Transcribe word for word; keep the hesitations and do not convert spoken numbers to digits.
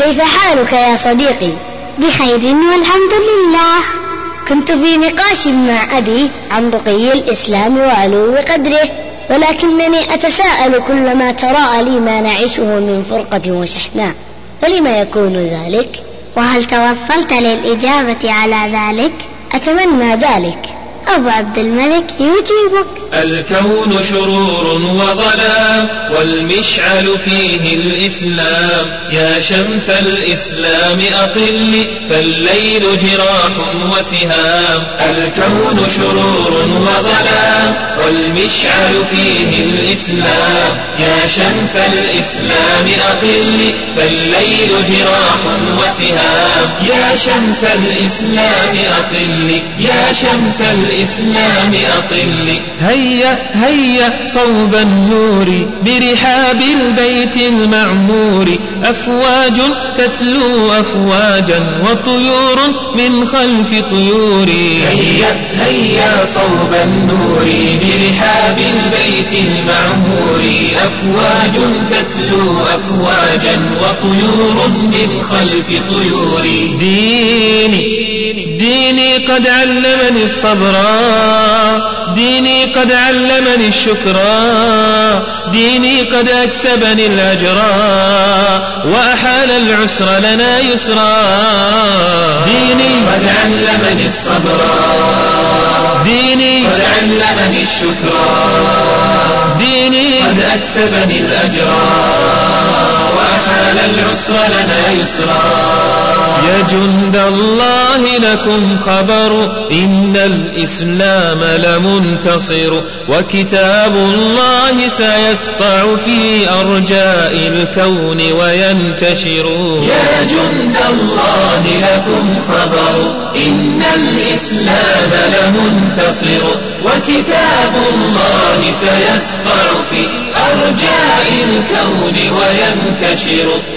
كيف حالك يا صديقي؟ بخير والحمد لله. كنت في نقاش مع أبي عن رقي الإسلام وعلو قدره، ولكنني أتساءل كلما تراءى لي ما نعيشه من فرقة وشحناء، ولما يكون ذلك؟ وهل توصلت للإجابة على ذلك؟ أتمنى ذلك. أبو عبد الملك يجيبك. الكون شرور وظلام والمشعل فيه الإسلام، يا شمس الإسلام أطل فالليل جراح وسهام. الكون شرور وظلام والمشعل فيه الإسلام، يا شمس الإسلام أطل فالليل جراح وسهام. يا شمس الإسلام أطل، يا شمس الإسلام أطل. هيا هيا صوب النور برحاب البيت المعمور، أفواج تتلو أفواجا وطيور من خلف طيور. هيا هيا صوب النور برحاب البيت المعمور، أفواج تتلو أفواجا وطيور من خلف طيور. ديني ديني قد علمني الصبر، ديني قد علمني الشكر، ديني قد أكسبني الأجر وأحال العسر لنا يسرا. ديني قد علمني الصبر، ديني قد علمني الشكر، ديني قد أكسبني الأجر وأحال العسر لنا يسرا. يا جند الله لكم خبر، إن الإسلام لمنتصر، وكتاب الله سيسطع في أرجاء الكون وينتشر. يا جند الله لكم خبر، إن الإسلام لمنتصر، وكتاب الله سيسطع في أرجاء الكون وينتشر.